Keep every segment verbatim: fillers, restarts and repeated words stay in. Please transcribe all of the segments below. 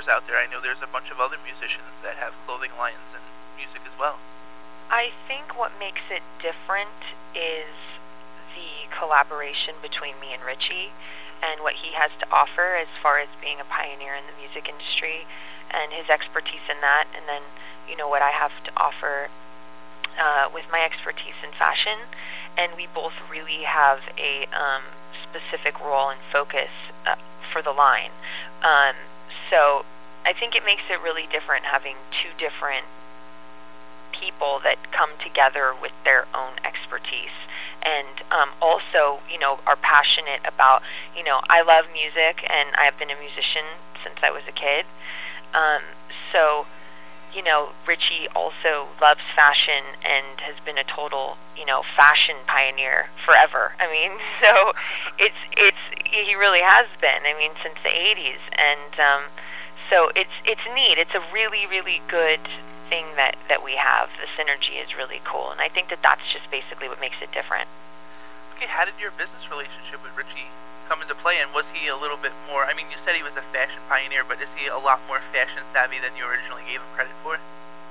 out there. I know there's a bunch of other musicians that have clothing lines and music as well. I think what makes it different is the collaboration between me and Richie and what he has to offer as far as being a pioneer in the music industry and his expertise in that, and then, you know, what I have to offer uh, with my expertise in fashion. And we both really have a um, specific role and focus uh, for the line. Um, so I think it makes it really different having two different people that come together with their own expertise and um, also, you know, are passionate about, you know, I love music and I've been a musician since I was a kid. Um, so, you know, Richie also loves fashion and has been a total, you know, fashion pioneer forever. I mean, so it's it's he really has been. I mean, since the eighties, and um, so it's it's neat. It's a really really good thing that that we have. The synergy is really cool, and I think that that's just basically what makes it different. Okay, how did your business relationship with Richie come into play, and was he a little bit more, I mean, you said he was a fashion pioneer, but is he a lot more fashion savvy than you originally gave him credit for?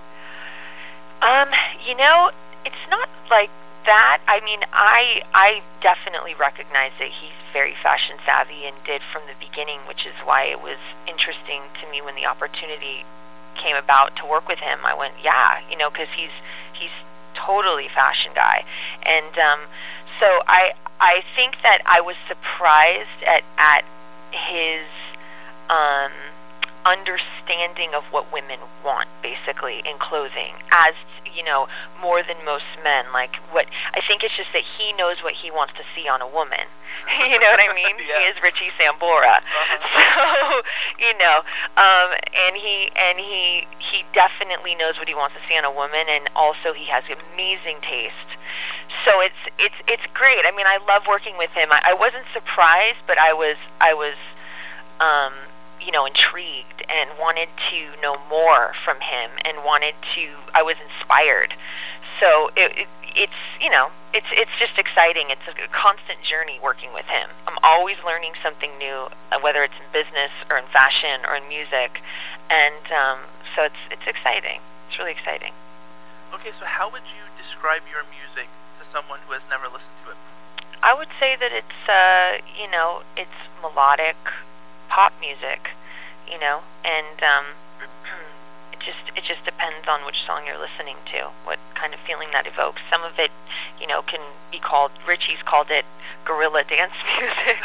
Um, you know, it's not like that. I mean, I I definitely recognize that he's very fashion savvy and did from the beginning, which is why it was interesting to me when the opportunity came about to work with him. I went, yeah, you know, because he's he's totally fashion guy, and um, so I I think that I was surprised at at his um, understanding of what women want, basically, in clothing, as you know, more than most men. Like, what I think it's just that he knows what he wants to see on a woman. You know what I mean? Yeah. He is Richie Sambora, uh-huh. so you know, um, and he and he he definitely knows what he wants to see on a woman, and also he has amazing taste. So it's it's it's great. I mean, I love working with him. I, I wasn't surprised, but I was I was. Um, you know, intrigued and wanted to know more from him and wanted to, I was inspired. So it, it, it's, you know, it's it's just exciting. It's a constant journey working with him. I'm always learning something new, whether it's in business or in fashion or in music. And um, so it's it's exciting. It's really exciting. Okay, so how would you describe your music to someone who has never listened to it? I would say that it's, uh, you know, it's melodic pop music, you know, and um, it just it just depends on which song you're listening to, what kind of feeling that evokes. Some of it, you know, can be called, Richie's called it guerrilla dance music,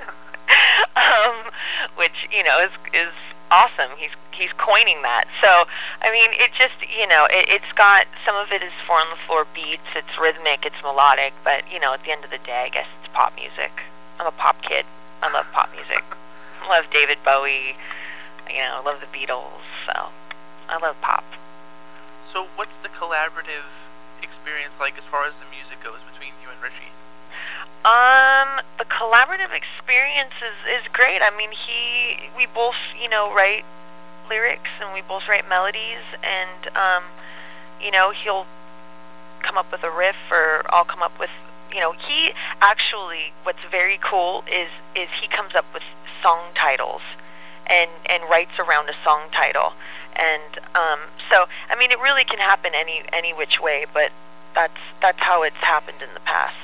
um, which, you know, is is awesome. He's he's coining that. So, I mean, it just, you know, it, it's got, some of it is four on the floor beats, it's rhythmic, it's melodic, but, you know, at the end of the day, I guess it's pop music. I'm a pop kid. I love pop music. I love David Bowie, you know, I love the Beatles, so I love pop. So what's the collaborative experience like as far as the music goes between you and Richie? Um, the collaborative experience is, is great. I mean, he, we both, you know, write lyrics and we both write melodies, and, um, you know, he'll come up with a riff or I'll come up with, you know, he actually, what's very cool is, is he comes up with song titles and and writes around a song title, and um, so I mean it really can happen any any which way, but that's that's how it's happened in the past.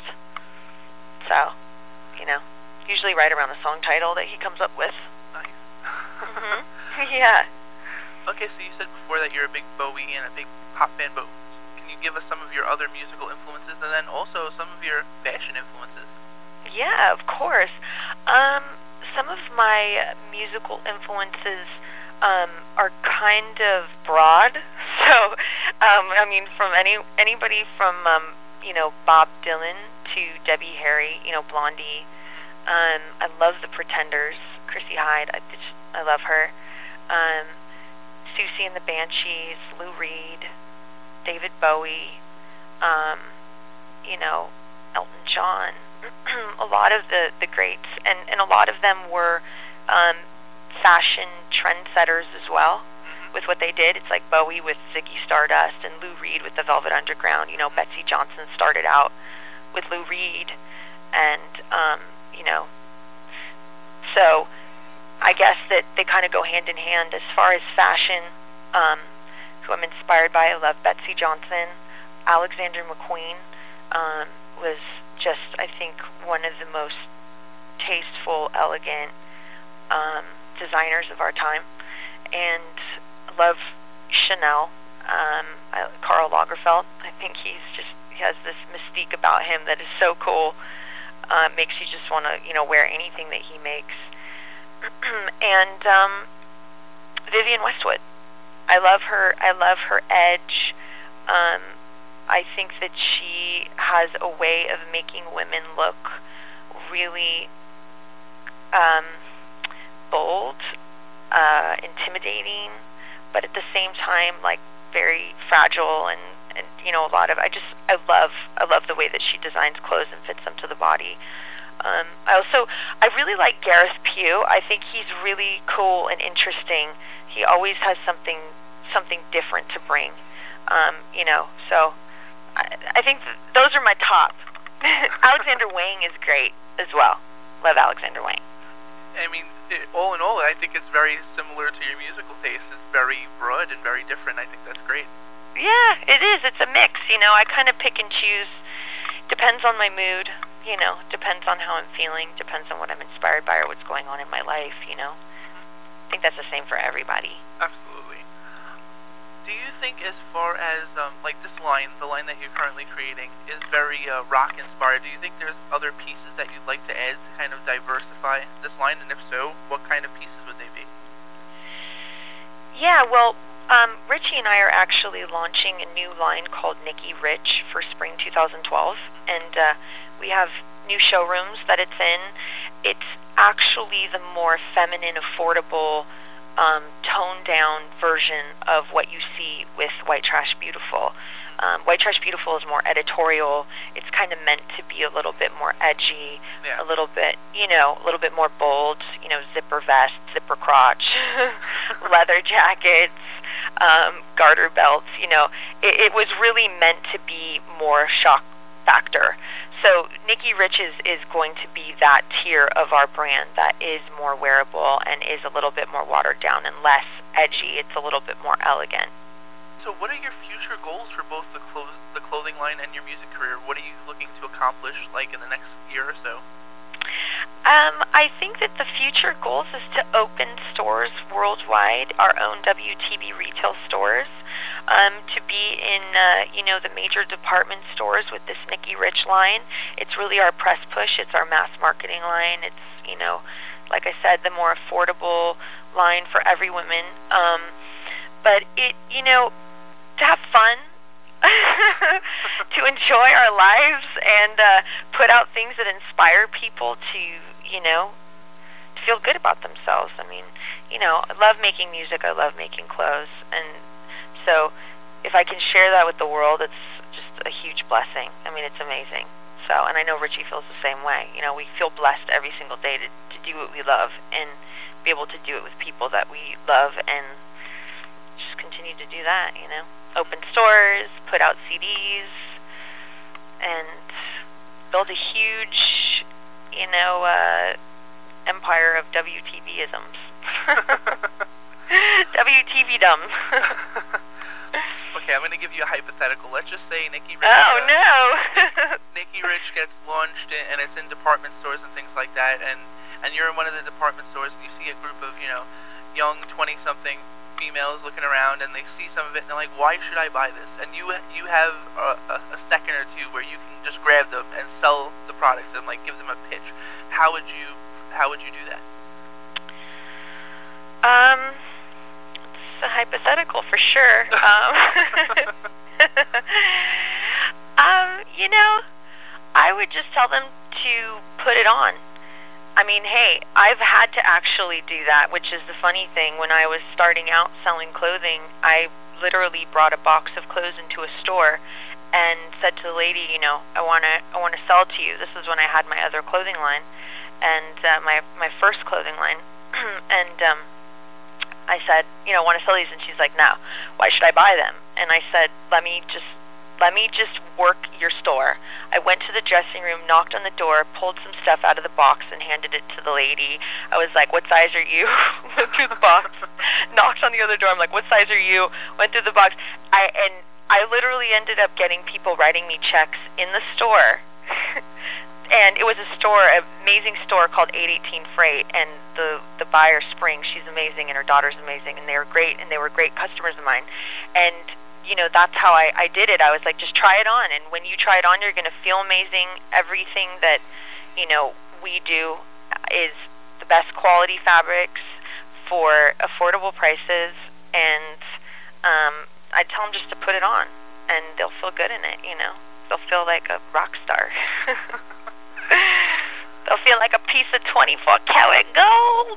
So, you know, usually right around the song title that he comes up with. Nice. Mm-hmm. Yeah. Okay, so you said before that you're a big Bowie and a big pop fan, but can you give us some of your other musical influences and then also some of your fashion influences? Yeah, of course. Um. Some of my musical influences um, are kind of broad. So, um, I mean, from any anybody from um, you know, Bob Dylan to Debbie Harry, you know, Blondie. Um, I love the Pretenders, Chrissie Hynde. I just, I love her. Um, Siouxsie and the Banshees, Lou Reed, David Bowie. Um, you know, Elton John. A lot of the, the greats, and, and a lot of them were um, fashion trendsetters as well with what they did. It's like Bowie with Ziggy Stardust and Lou Reed with the Velvet Underground. You know, Betsy Johnson started out with Lou Reed, and, um, you know, so I I guess that they kind of go hand in hand. As far as fashion, um, who I'm inspired by, I love Betsey Johnson. Alexander McQueen um, was just, I think, one of the most tasteful, elegant um, designers of our time. And I love Chanel. Um, I, Karl Lagerfeld. I think he's just, he has this mystique about him that is so cool. Uh, makes you just want to, you know, wear anything that he makes. And um, Vivienne Westwood. I love her. I love her edge. Um, I think that she has a way of making women look really um, bold, uh, intimidating, but at the same time, like, very fragile and, and you know, a lot of, I just, I love, I love the way that she designs clothes and fits them to the body. Um, I also, I really like Gareth Pugh. I think he's really cool and interesting. He always has something, something different to bring, um, you know, so I, I think th- those are my top. Alexander Wang is great as well. Love Alexander Wang. I mean, it, all in all, I think it's very similar to your musical taste. It's very broad and very different. I think that's great. Yeah, it is. It's a mix, you know. I kind of pick and choose. Depends on my mood, you know. Depends on how I'm feeling. Depends on what I'm inspired by or what's going on in my life, you know. I think that's the same for everybody. Absolutely. Do you think, as far as, um, like, this line, the line that you're currently creating, is very uh, rock-inspired? Do you think there's other pieces that you'd like to add to kind of diversify this line? And if so, what kind of pieces would they be? Yeah, well, um, Richie and I are actually launching a new line called Nikki Rich for spring two thousand twelve. And uh, we have new showrooms that it's in. It's actually the more feminine, affordable, Um, toned down version of what you see with White Trash Beautiful. Um, White Trash Beautiful is more editorial. It's kind of meant to be a little bit more edgy, yeah. a little bit, you know, a little bit more bold, you know, zipper vest, zipper crotch, leather jackets, um, garter belts, you know. It, it was really meant to be more shock factor. So Nikki Rich is, is going to be that tier of our brand that is more wearable and is a little bit more watered down and less edgy. It's a little bit more elegant. So what are your future goals for both the clothes, the clothing line and your music career? What are you looking to accomplish, like, in the next year or so? Um, I think that the future goals is to open stores worldwide, our own W T B retail stores, um, to be in, uh, you know, the major department stores with this Nikki Rich line. It's really our press push. It's our mass marketing line. It's, you know, like I said, the more affordable line for every woman. Um, but it, you know, to have fun, to enjoy our lives and uh, put out things that inspire people to, you know, to feel good about themselves. I mean, you know, I love making music. I love making clothes. And so if I can share that with the world, it's just a huge blessing. I mean, it's amazing. So, and I know Richie feels the same way. You know, we feel blessed every single day to, to do what we love and be able to do it with people that we love and just continue to do that, you know. Open stores, put out C Ds, and build a huge, you know, uh, empire of W T B-isms. W T B-dom. Okay, I'm going to give you a hypothetical. Let's just say Nikki Rich... Oh, uh, no! Nikki Rich gets launched, and it's in department stores and things like that, and, and you're in one of the department stores, and you see a group of, you know, young twenty-something females looking around, and they see some of it, and they're like, why should I buy this? And you you have a, a, a second or two where you can just grab them and sell the products and, like, give them a pitch. How would you how would you do that? Um, it's a hypothetical for sure. um, um, you know, I would just tell them to put it on. I mean, hey, I've had to actually do that, which is the funny thing. When I was starting out selling clothing, I literally brought a box of clothes into a store and said to the lady, you know, I want to I want to sell to you. This is when I had my other clothing line, and uh, my my first clothing line, and um, I said, you know, I want to sell these, and she's like, no, why should I buy them? And I said, let me just let me just work your store. I went to the dressing room, knocked on the door, pulled some stuff out of the box and handed it to the lady. I was like, what size are you? Went through the box, knocked on the other door. I'm like, what size are you? Went through the box. I and I literally ended up getting people writing me checks in the store. And it was a store, an amazing store called eight eighteen Freight, and the the buyer, Spring, she's amazing, and her daughter's amazing, and they were great, and they were great customers of mine. And, you know, that's how I, I did it. I was like, just try it on, and when you try it on, you're going to feel amazing. Everything that, you know, we do is the best quality fabrics for affordable prices, and um, I tell them just to put it on, and they'll feel good in it, you know. They'll feel like a rock star. They'll feel like a piece of twenty-four karat gold.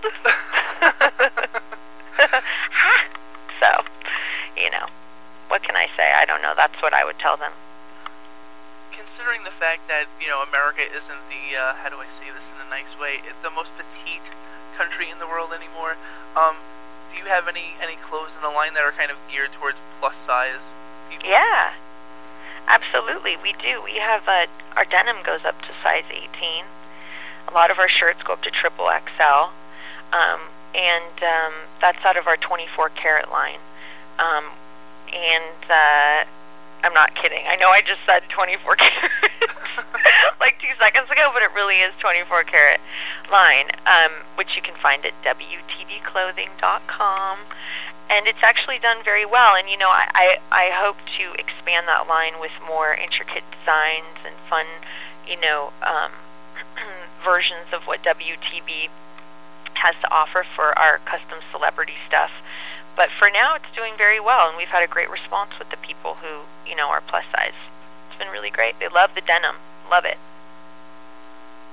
So, you know, what can I say? I don't know. That's what I would tell them. Considering the fact that, you know, America isn't the, uh, how do I say this in a nice way, it's the most petite country in the world anymore, um, do you have any, any clothes in the line that are kind of geared towards plus size people? Yeah. Absolutely, we do. We have, uh, our denim goes up to size eighteen. A lot of our shirts go up to triple X L. Um, and um, that's out of our twenty-four karat line. Um, and uh, I'm not kidding. I know I just said twenty-four karat like two seconds ago, but it really is twenty-four karat line, um, which you can find at W T B clothing dot com. And it's actually done very well, and you know, I, I, I hope to expand that line with more intricate designs and fun, you know, um, versions of what W T B has to offer for our custom celebrity stuff. But for now, it's doing very well, and we've had a great response with the people who, you know, are plus size. It's been really great. They love the denim. Love it.